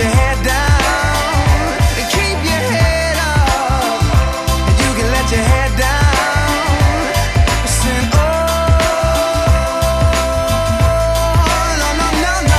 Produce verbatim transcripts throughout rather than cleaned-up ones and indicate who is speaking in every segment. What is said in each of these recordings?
Speaker 1: your head down and keep your head up. And you can let your head down. Sing, oh, no, no,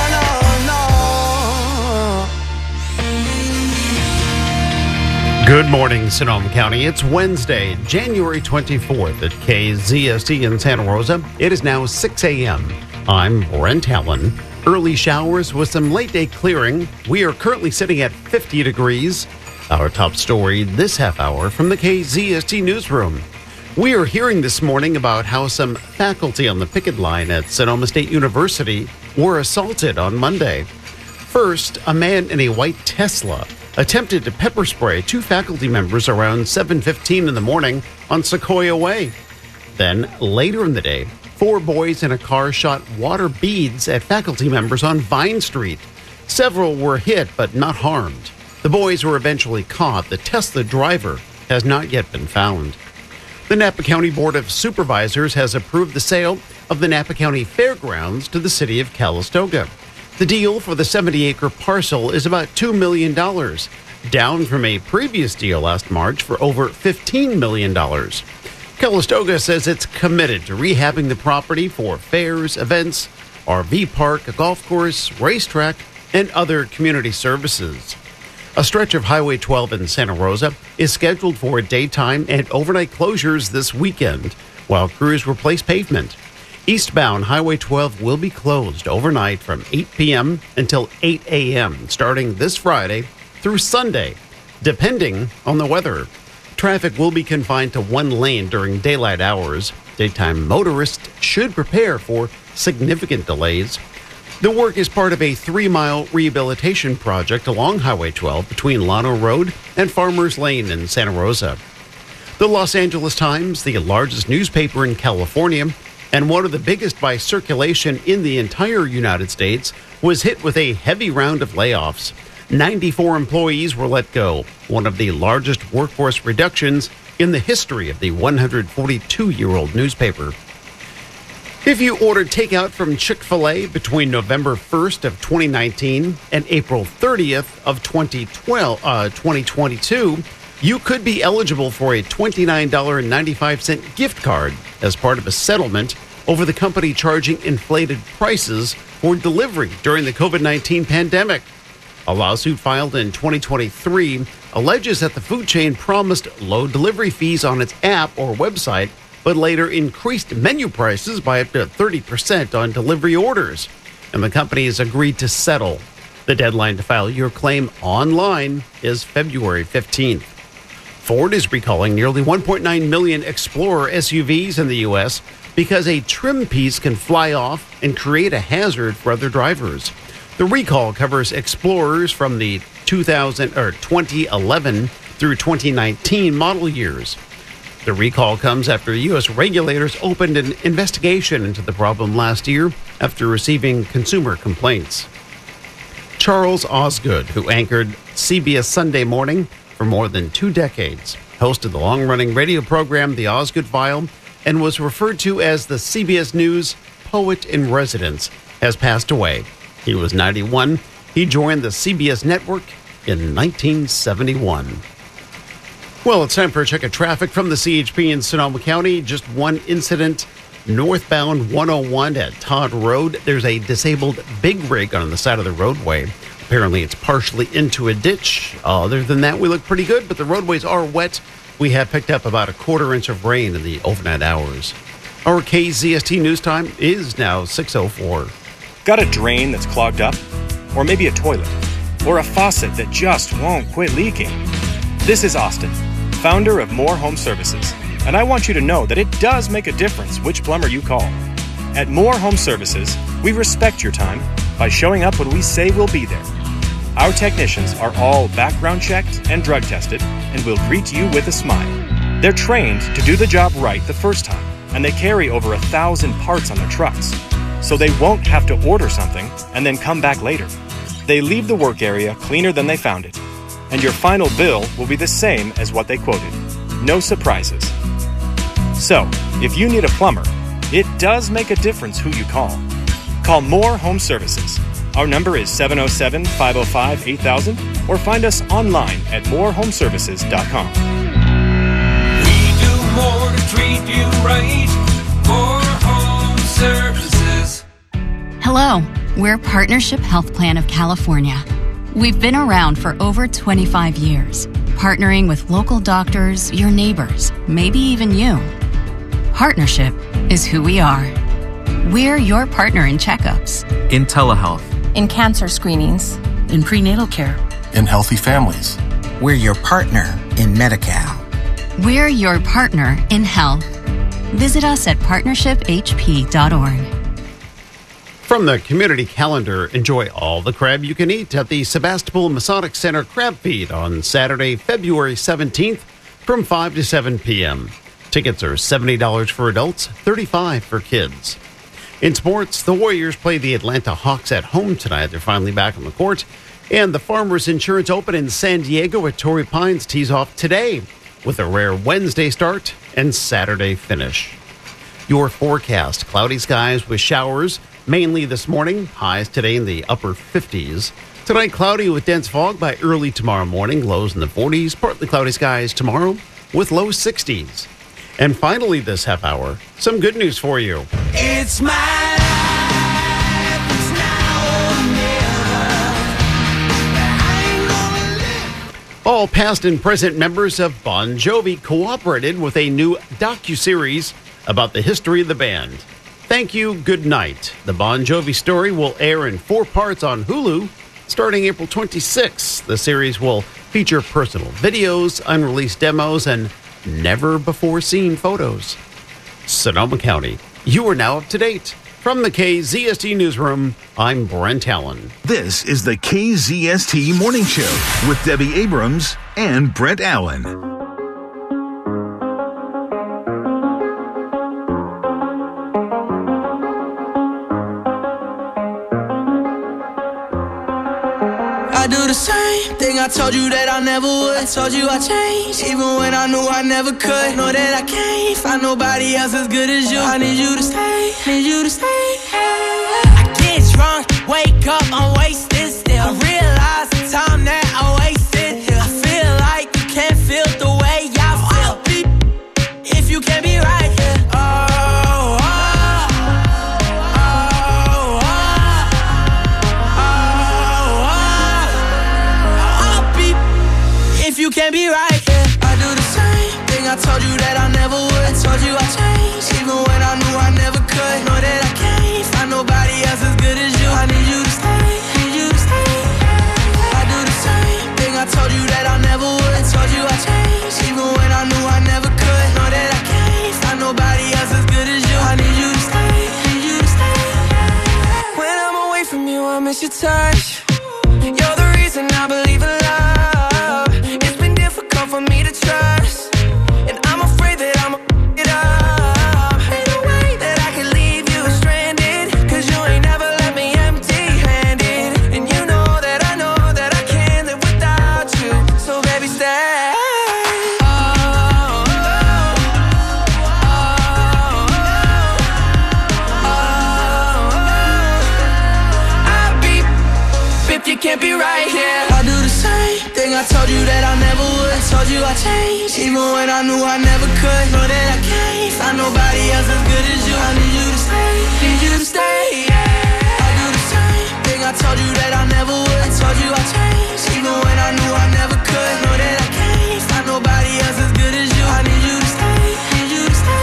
Speaker 1: no, no, no.
Speaker 2: Good morning, Sonoma County. It's Wednesday, January twenty-fourth at K Z S T in Santa Rosa. It is now six a.m. I'm Brent Allen. Early showers with some late day clearing. We are currently sitting at fifty degrees. Our top story this half hour from the K Z S T newsroom. We are hearing this morning about how some faculty on the picket line at Sonoma State University were assaulted on Monday. First, a man in a white Tesla attempted to pepper spray two faculty members around seven fifteen in the morning on Sequoia Way. Then, later in the day, four boys in a car shot water beads at faculty members on Vine Street. Several were hit but not harmed. The boys were eventually caught. The Tesla driver has not yet been found. The Napa County Board of Supervisors has approved the sale of the Napa County Fairgrounds to the city of Calistoga. The deal for the seventy-acre parcel is about two million dollars, down from a previous deal last March for over fifteen million dollars. Calistoga says it's committed to rehabbing the property for fairs, events, R V park, a golf course, racetrack, and other community services. A stretch of Highway twelve in Santa Rosa is scheduled for daytime and overnight closures this weekend, while crews replace pavement. Eastbound Highway twelve will be closed overnight from eight p.m. until eight a.m. starting this Friday through Sunday, depending on the weather. Traffic will be confined to one lane during daylight hours. Daytime motorists should prepare for significant delays. The work is part of a three-mile rehabilitation project along Highway twelve between Llano Road and Farmers Lane in Santa Rosa. The Los Angeles Times, the largest newspaper in California, and one of the biggest by circulation in the entire United States, was hit with a heavy round of layoffs. ninety-four employees were let go, one of the largest workforce reductions in the history of the one hundred forty-two-year-old newspaper. If you ordered takeout from Chick-fil-A between November first of twenty nineteen and April thirtieth of twenty twelve, uh, twenty twenty-two, you could be eligible for a twenty-nine dollars and ninety-five cents gift card as part of a settlement over the company charging inflated prices for delivery during the COVID nineteen pandemic. A lawsuit filed in twenty twenty-three alleges that the food chain promised low delivery fees on its app or website, but later increased menu prices by up to thirty percent on delivery orders, and the company has agreed to settle. The deadline to file your claim online is February fifteenth. Ford is recalling nearly one point nine million Explorer S U Vs in the U S because a trim piece can fly off and create a hazard for other drivers. The recall covers Explorers from the two thousand or twenty eleven through twenty nineteen model years. The recall comes after U S regulators opened an investigation into the problem last year after receiving consumer complaints. Charles Osgood, who anchored C B S Sunday Morning for more than two decades, hosted the long-running radio program The Osgood File, and was referred to as the C B S News Poet in Residence, has passed away. He was ninety-one. He joined the C B S network in nineteen seventy-one. Well, it's time for a check of traffic from the C H P in Sonoma County. Just one incident northbound one oh one at Todd Road. There's a disabled big rig on the side of the roadway. Apparently, it's partially into a ditch. Other than that, we look pretty good, but the roadways are wet. We have picked up about a quarter inch of rain in the overnight hours. Our K Z S T news time is now six oh four.
Speaker 3: Got a drain that's clogged up? Or maybe a toilet? Or a faucet that just won't quit leaking? This is Austin, founder of More Home Services, and I want you to know that it does make a difference which plumber you call. At More Home Services, we respect your time by showing up when we say we'll be there. Our technicians are all background checked and drug tested and will greet you with a smile. They're trained to do the job right the first time, and they carry over a thousand parts on their trucks, so they won't have to order something and then come back later. They leave the work area cleaner than they found it, and your final bill will be the same as what they quoted. No surprises. So, if you need a plumber, it does make a difference who you call. Call More Home Services. Our number is seven oh seven, five oh five, eight thousand, or find us online at more home services dot com.
Speaker 4: We do more to treat you right. More Home Services.
Speaker 5: Hello, we're Partnership Health Plan of California. We've been around for over twenty-five years, partnering with local doctors, your neighbors, maybe even you. Partnership is who we are. We're your partner in checkups,
Speaker 6: in telehealth,
Speaker 7: in cancer screenings,
Speaker 8: in prenatal care,
Speaker 9: in healthy families.
Speaker 10: We're your partner in Medi-Cal.
Speaker 5: We're your partner in health. Visit us at partnership h p dot org.
Speaker 2: From the community calendar, enjoy all the crab you can eat at the Sebastopol Masonic Center Crab Feed on Saturday, February seventeenth from five to seven p.m. Tickets are seventy dollars for adults, thirty-five dollars for kids. In sports, the Warriors play the Atlanta Hawks at home tonight. They're finally back on the court. And the Farmers Insurance Open in San Diego at Torrey Pines tees off today with a rare Wednesday start and Saturday finish. Your forecast: cloudy skies with showers, mainly this morning. Highs today in the upper fifties. Tonight, cloudy with dense fog by early tomorrow morning. Lows in the forties. Partly cloudy skies tomorrow with low sixties. And finally this half hour, some good news for you.
Speaker 1: It's my life, it's now or never. I ain't gonna live.
Speaker 2: All past and present members of Bon Jovi cooperated with a new docuseries about the history of the band. Thank You, Good Night. The Bon Jovi story will air in four parts on Hulu starting April twenty-sixth. The series will feature personal videos, unreleased demos, and never-before-seen photos. Sonoma County, you are now up to date. From the K Z S T Newsroom, I'm Brent Allen.
Speaker 11: This is the K Z S T Morning Show with Debbie Abrams and Brent Allen.
Speaker 1: I do the same thing I told you that I never would. I told you I changed, even when I knew I never could. Know that I can't find nobody else as good as you. I need you to stay, need you to stay. I get drunk, wake up, I'm wasted still. I realize the time that I wasted here. I feel like you can't feel the way I feel. If you can't be right here. Oh, oh, oh, oh, oh, oh. I'll be if you can't be right here. I do the same thing I told you that I never would. I told you I changed, even when I knew I never could. Know that I can't find nobody else as good as you. I need you to stay, need you to stay. I do the same thing I told you that I never would. I told you I changed, even when I knew I never could. Know that I can't find nobody else as good as you. I need you to stay, need you to stay. When I'm away from you, I miss your touch. You're the reason I believe in love. It's been difficult for me to trust, and I'm afraid that I'm a it up. Ain't no way that I can leave you stranded, cause you ain't never left me empty-handed. And you know that I know that I can't live without you. So baby, stay. Oh, oh, oh, oh, oh. I'll be if you can't be right here. I do the same thing I told you that I never would. I told you I changed, even when I knew I never could. Know that I can't find nobody else as good as you. I need you to stay, need you to stay. I do the same thing I told you that I never would. I told you I changed, even when I knew I never could. Know that I can't find nobody else as good as you. I need you to stay, need you to stay.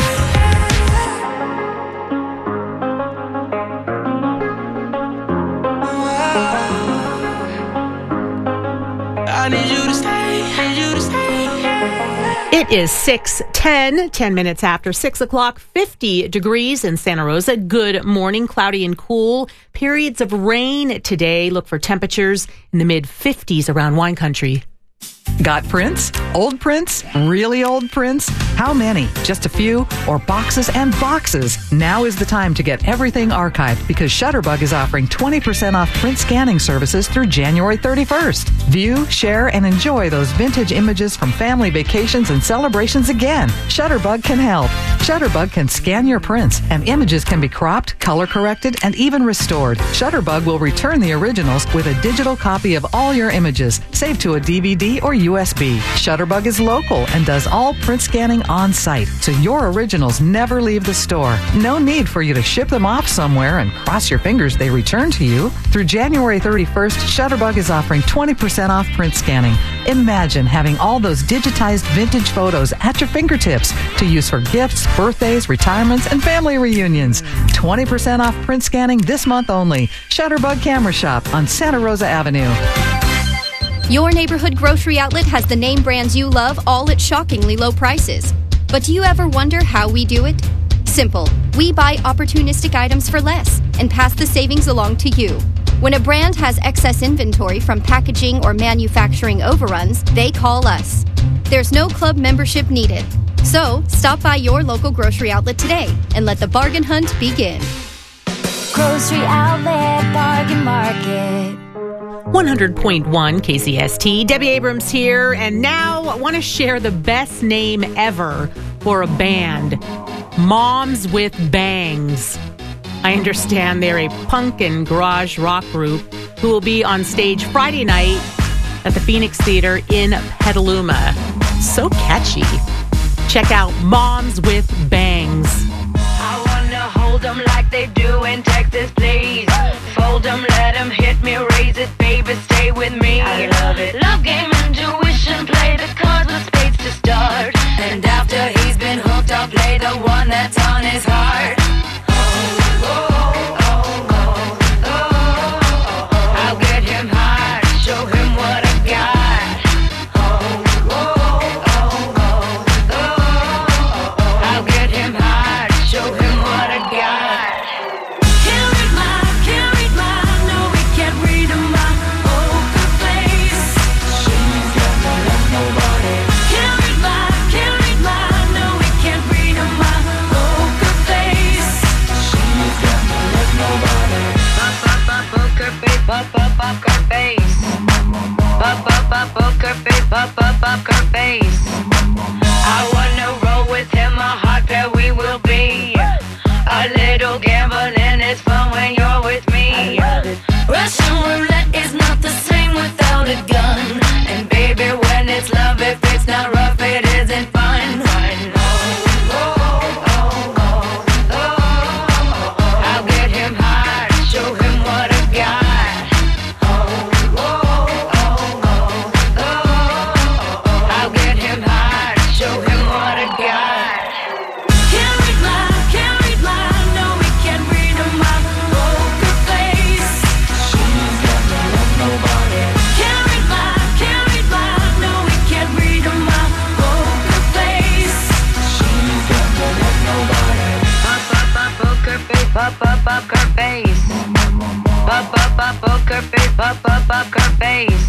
Speaker 1: I need you to stay, need you to stay.
Speaker 8: It is six ten, ten minutes after six o'clock, fifty degrees in Santa Rosa. Good morning, cloudy and cool. Periods of rain today. Look for temperatures in the mid fifties around wine country.
Speaker 6: Got prints? Old prints? Really old prints? How many? Just a few? Or boxes and boxes? Now is the time to get everything archived because Shutterbug is offering twenty percent off print scanning services through January thirty-first. View, share, and enjoy those vintage images from family vacations and celebrations again. Shutterbug can help. Shutterbug can scan your prints, and images can be cropped, color corrected, and even restored. Shutterbug will return the originals with a digital copy of all your images, saved to a D V D or U S B. Shutterbug is local and does all print scanning on site, so your originals never leave the store. No need for you to ship them off somewhere and cross your fingers they return to you. Through January thirty-first, Shutterbug is offering twenty percent off print scanning. Imagine having all those digitized vintage photos at your fingertips to use for gifts, birthdays, retirements, and family reunions. twenty percent off print scanning this month only. Shutterbug Camera Shop on Santa Rosa Avenue.
Speaker 9: Your neighborhood grocery outlet has the name brands you love, all at shockingly low prices. But do you ever wonder how we do it? Simple. We buy opportunistic items for less and pass the savings along to you. When a brand has excess inventory from packaging or manufacturing overruns, they call us. There's no club membership needed. So, stop by your local grocery outlet today and let the bargain hunt begin.
Speaker 12: Grocery Outlet Bargain Market.
Speaker 8: one hundred point one K Z S T. Debbie Abrams here, and now I want to share the best name ever for a band, Moms with Bangs. I understand they're a punk and garage rock group who will be on stage Friday night at the Phoenix Theater in Petaluma. So catchy. Check out Moms with Bangs.
Speaker 13: I wanna hold them like they do in Texas, please. Fold them, let them hit me, raise it, baby, stay with me. I love it. Love game, intuition, play the cards with spades to start. And after he's been hooked, I'll play the one that's on his heart. Oh, oh, oh, oh, oh, oh, oh. I'll get him hard, show him what I got. Oh, oh, oh, oh, oh, oh, oh. I'll get him hard, show him what I got. Can't read my, can't read my, no, we can't read my poker face. She's got no love, nobody. Can't read my, can't read my, no, we can't read my poker face. She's got no love, nobody. Pop, pop, pop, poker face, pop, pop, pop, her face. Pop, pop, pop, poker face, pop, pop, pop, her face. I wanna roll with him, a hot pair we will be. A little gambling is fun when you're with me. Russian roulette is not the same without a gun. And baby, when it's love, if it's not rough, it isn't fun. Oh, oh, oh, oh, oh, oh. I'll get him hard, show him what I got. Oh, oh, oh, oh, oh, oh. I'll get him hard, show him what I got. Can't read my, can't read my, no, we can't read my poker face. She's got no love, nobody. Can't read my, can't read my, no, we can't read my poker face. She's got no love, nobody. Pop, pop, pop, poker face, pop, pop, pop, her face. Pop, pop, pop, poker face, pop, pop, pop, her face.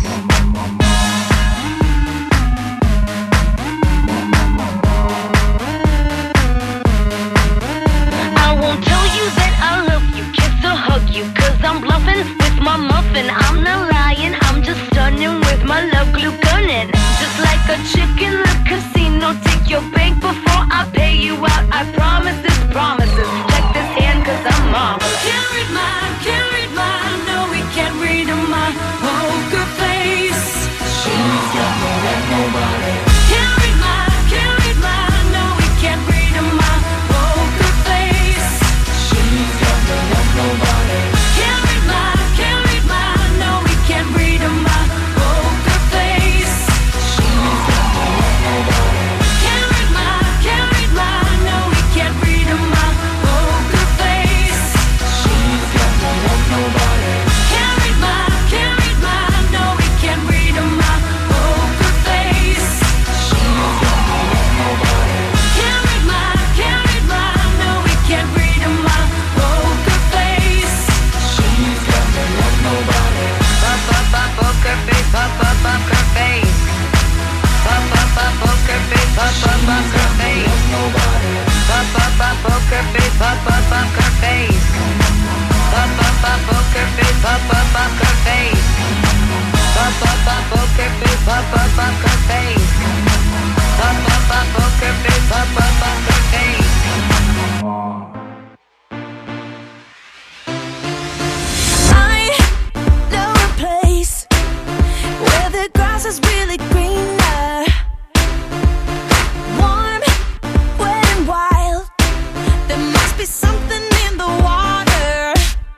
Speaker 13: I won't tell you that I love you, kiss or hug you, cause I'm bluffing with my muffin. I'm not lying, I'm just stunning with my love glue gunning. Just like a chick in the casino, take your bank before I pay you out. I promise this promises, check this hand cause I'm marvelous. Can't read my, can't read my, no we can't read my poker face. She's got no love, nobody. Can't read my, can't read my, no we can't read my poker face. She's got no love, nobody. Can't read my, can't read my, no we can't read my poker face. She's got no love, nobody. Can't read my, can't read my, no we can't read my poker face. She's got no love, nobody. Can't read my, can't read my, no we can't read my poker face. She's got no love, nobody. Can't read my, can't read my, no we can't read my poker face. She's got no love, nobody. Pop, pop, pop, poker face, pop, pop, pop, her face. up, poker face, pop up, poker face. Pop up, up, poker face, pop up, poker face. Pop up, up, poker face, pop up, poker face. Pop up, up, poker face, pop up, poker face. Pop up, up, poker face, pop up, poker face.
Speaker 12: I know a place where the grass is really greener, warm, wet and wild. There must be something in the water.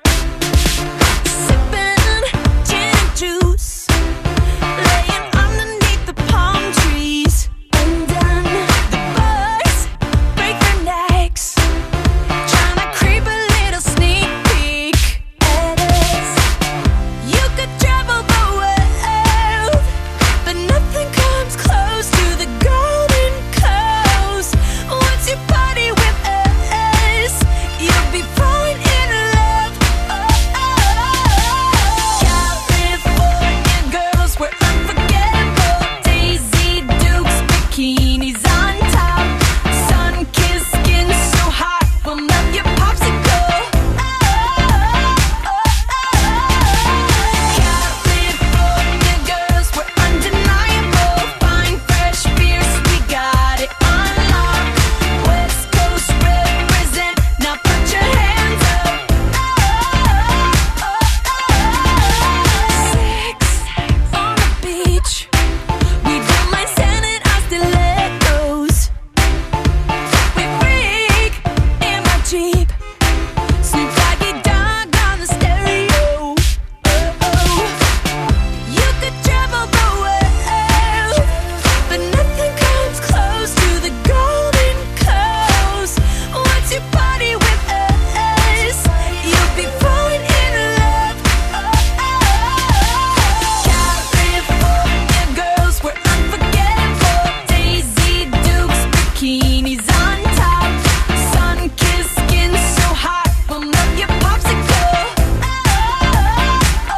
Speaker 12: Sipping gin and juice, laying underneath the palm trees. And then the birds break their necks, trying to creep a little sneak peek at us. You could travel the world, but nothing comes close to the Golden Coast. Once you party with us, you'll be falling in love. Oh, oh. California girls, we're unforgettable. Daisy Dukes, bikinis on top, sun-kissed skin so hot, we'll melt your popsicle. Oh, oh, oh. California girls, we're undeniable. Fine, fresh beers, we got it on lock. West Coast represent, now put your hands up. Oh, oh, oh. Sex on the beach, we don't mind standing our stilettos. We freak in my Jeep, Snoop Doggy Dogg on the stereo. Oh, oh. You could travel the world, but nothing comes close to the Golden Coast. Once you party with us, you'll be falling in love. Oh, oh. California girls, we're unforgettable. Daisy Dukes, bikinis on top, sun-kissed skin so hot, we'll melt your popsicle. Oh, oh,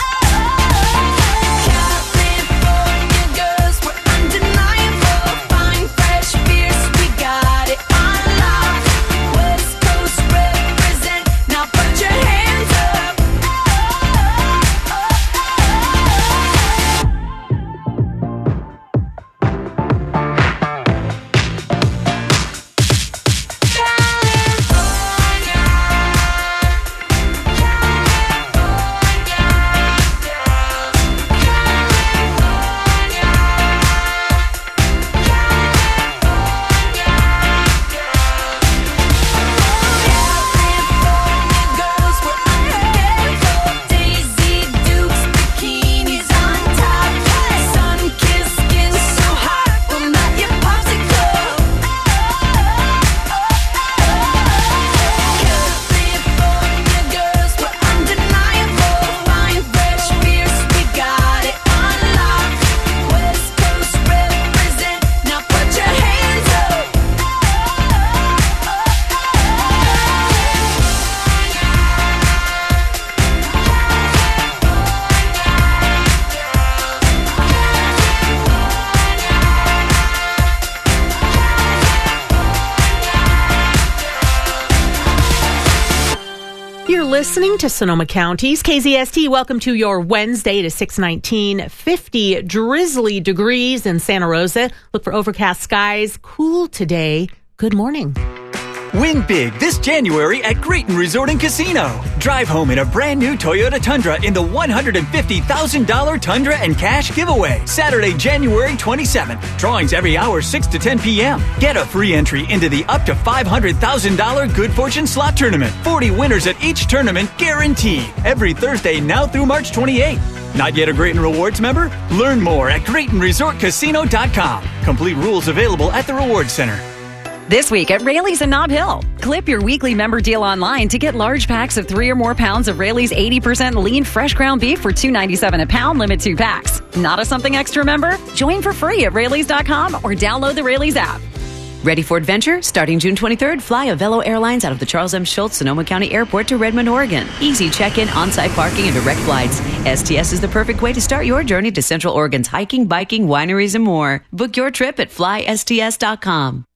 Speaker 12: oh. California girls, we're undeniable. Fine, fresh beers, we got it on lock. West Coast represent, now put your hands up. Girls, we're unforgettable. Daisy Dukes, bikinis on top, sun-kissed skin so hot, we'll melt your popsicle. California girls, we're undeniable. Fine, fresh beers, we got it on lock. West Coast represent, now put your hands up.
Speaker 8: You're listening to Sonoma County's K Z S T. Welcome to your Wednesday to six nineteen, fifty drizzly degrees in Santa Rosa. Look for overcast skies, cool today. Good morning.
Speaker 14: Win big this January at Grayton Resort and Casino. Drive home in a brand new Toyota Tundra in the one hundred fifty thousand dollars Tundra and Cash giveaway. Saturday, January twenty-seventh. Drawings every hour, six to ten p.m. Get a free entry into the up to five hundred thousand dollars Good Fortune Slot Tournament. forty winners at each tournament guaranteed. Every Thursday now through March twenty-eighth. Not yet a Grayton Rewards member? Learn more at Grayton Resort Casino dot com. Complete rules available at the Rewards Center.
Speaker 15: This week at Raley's in Nob Hill. Clip your weekly member deal online to get large packs of three or more pounds of Raley's eighty percent lean fresh ground beef for two ninety-seven a pound, limit two packs. Not a something extra member? Join for free at Raley's dot com or download the Raley's app.
Speaker 16: Ready for adventure? Starting June twenty-third, fly Avelo Airlines out of the Charles M. Schultz Sonoma County Airport to Redmond, Oregon. Easy check-in, on-site parking, and direct flights. S T S is the perfect way to start your journey to Central Oregon's hiking, biking, wineries, and more. Book your trip at fly S T S dot com.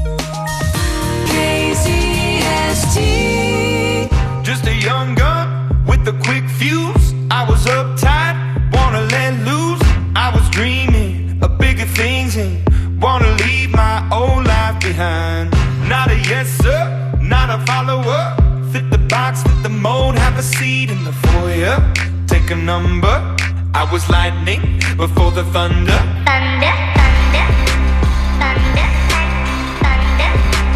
Speaker 12: K Z S T.
Speaker 17: Just a young gun with a quick fuse. I was uptight, wanna let loose. I was dreaming of bigger things and wanna leave my old life behind. Not a yes sir, not a follower. Fit the box, fit the mold, have a seat in the foyer. Take a number. I was lightning before the thunder.
Speaker 12: Thunder, thunder, thunder, thunder,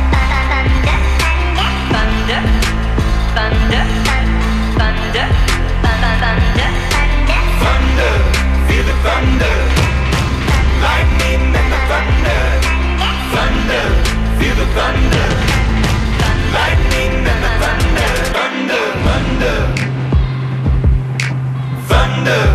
Speaker 12: thunder, thunder, thunder, thunder, thunder,
Speaker 17: feel the thunder. Lightning and the thunder. Thunder, feel the thunder. Lightning and the thunder. Thunder, thunder, thunder.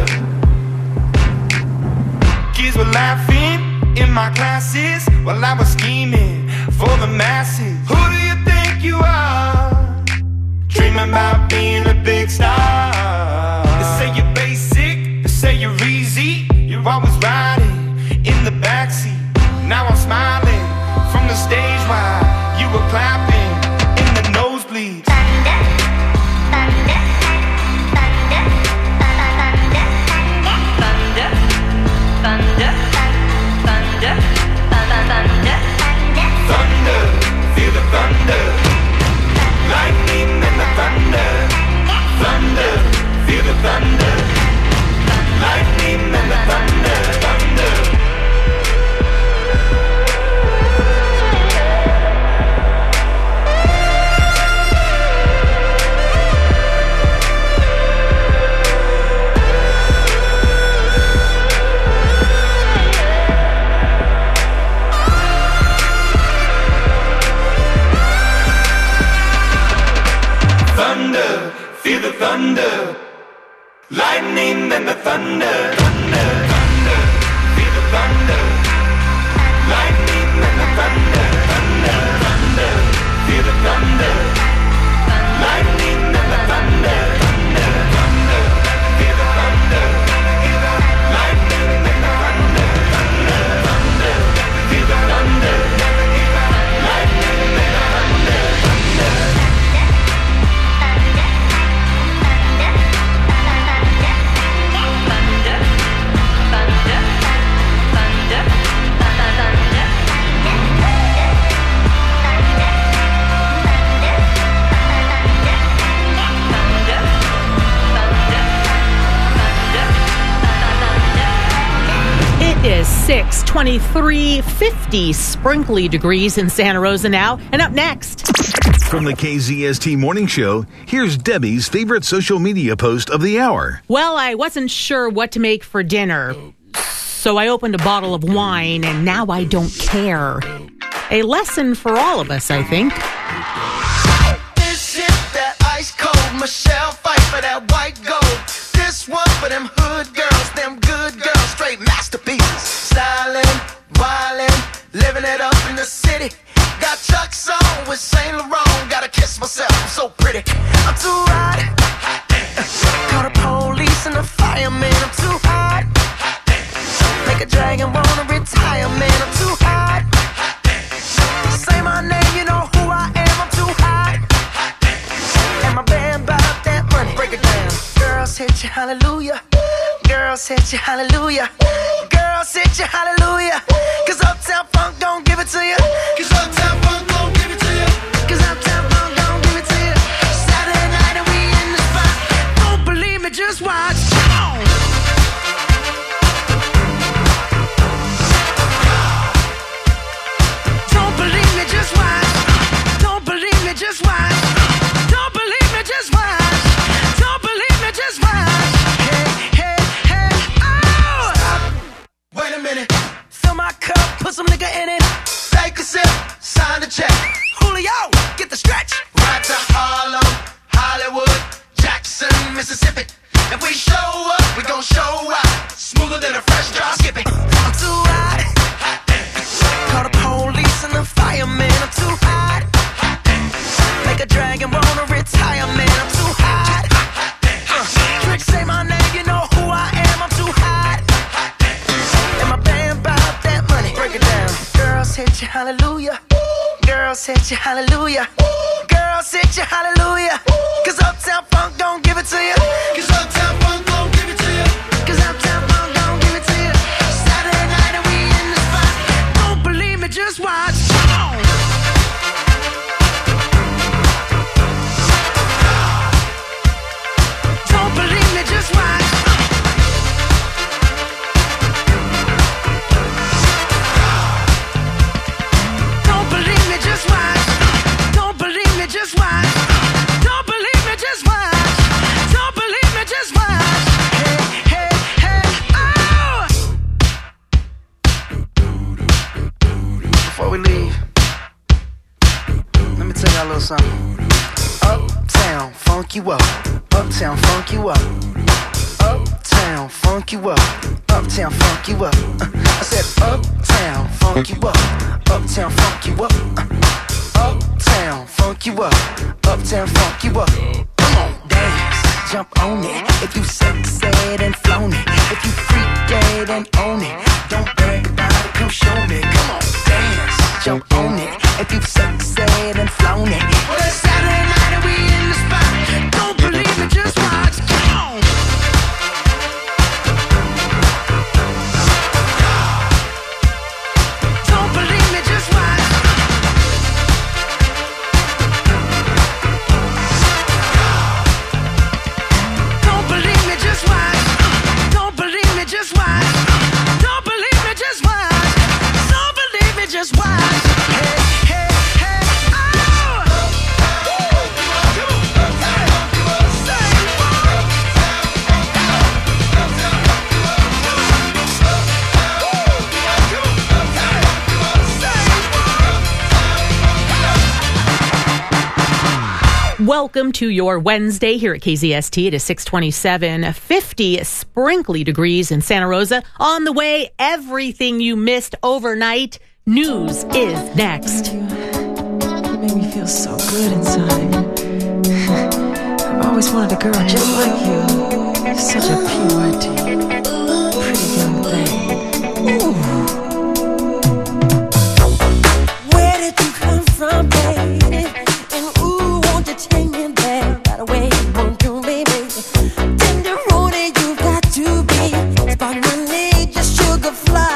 Speaker 17: Kids were laughing in my classes while I was scheming for the masses. Who do you think you are? Dreaming about being a big star. They say you're basic, they say you're easy. You're always riding in the backseat. Now I'm smiling from the stage while you were clapping in the nosebleeds.
Speaker 12: thunder, thunder, thunder, thunder, thunder, thunder,
Speaker 17: Thunder, feel the thunder. Lightning and the thunder. Thunder, feel the thunder. Lightning and the thunder. Thunder. Thunder, feel the thunder. Lightning and the thunder. Thunder, thunder, feel the thunder. Lightning and the thunder. Thunder, thunder, feel the thunder. Lightning and the thunder. Thunder, thunder, feel the thunder. Lightning and the thunder. Thunder, thunder, feel the thunder. Lightning and the thunder. Thunder.
Speaker 8: It is six twenty-three, fifty sprinkly degrees in Santa Rosa now. And up next,
Speaker 11: From the K Z S T Morning Show, here's Debbie's favorite social media post of the hour.
Speaker 8: well, I wasn't sure what to make for dinner, so I opened a bottle of wine, and now I don't care. A lesson for all of us, I think.
Speaker 1: This shit that ice cold Michelle fight for that white gold. This one for them hood girls, them good girls, straight masterpieces. Styling, wildin', living it up in the city. Got Chuck's on with Saint Laurent. Gotta kiss myself, I'm so pretty. I'm too hot. Call the police and the fireman. I'm too hot. Make a dragon wanna retire, man. I'm too hot. Say my name, you know who I am. I'm too hot. And my band bought that money. Break it down. Girls hit you, hallelujah. Girls hit you, hallelujah. Girls hit you, hallelujah. Cause Uptown Funk don't give it to you. Cause Uptown Funk don't give it to you. Cause Uptown Funk don't give it to you. Saturday night and we in the spot. Don't believe me, just watch. Come on. Don't believe me, just watch. Don't believe me, just watch. Don't believe me, just watch. Don't believe me, just watch. Hey, hey, hey, oh! Stop. Wait a minute. Fill my cup, put some nigga in it. Take a sip, sign the check. Julio, get the stretch. Right to Harlem, Hollywood, Jackson, Mississippi. If we show up, we gon' show out. Smoother than a fresh drop. Skip it. I'm too hot. Call the police and the fire. hallelujah. Girls hit you, hallelujah. Girls hit you, hallelujah. Cause Uptown Funk don't give it to you. Cause Uptown Funk don't give it to you. Cause Uptown Funk don't give it to you. Saturday night and we in the spot. Don't believe me, just watch. Come on. Don't believe me, just watch. Don't believe me, just watch. Don't believe me, just watch. Don't believe me, just watch. Don't believe me, just watch. Hey, hey, hey, oh! Before we leave, let me tell y'all a little something. Uptown, funk you up. Uptown, funk you up. Uptown, funk you up. Uptown, funk you up. Uh, I said uptown, funk you up. Uptown, funk you up. Uh, uptown, funk you up. Uptown, funk you up. Come on, dance, jump on it. If you sexed and flown it. If you freaked dead and own it. Don't brag about it, come show me. Come on, dance, jump on it. If you sexed and flown it. Well, it's Saturday night and we in the spot. Don't believe me, just watch. Come on. Don't believe me, just watch. Don't believe me, just watch. Don't believe me, just watch. Don't believe me, just watch. Don't believe me, just watch. Hey, hey, hey, oh!
Speaker 8: Welcome to your Wednesday here at K Z S T. It is six twenty-seven, fifty sprinkly degrees in Santa Rosa. On the way, everything you missed overnight. News is next.
Speaker 18: You make me feel so good inside. I've always wanted a girl just like you. Such a pure, pretty young thing. Ooh.
Speaker 12: Where did you come from, baby? And ooh, won't you take me there right away? Won't you, baby? Tenderoni, you got to be. Spark my need, just sugar fly.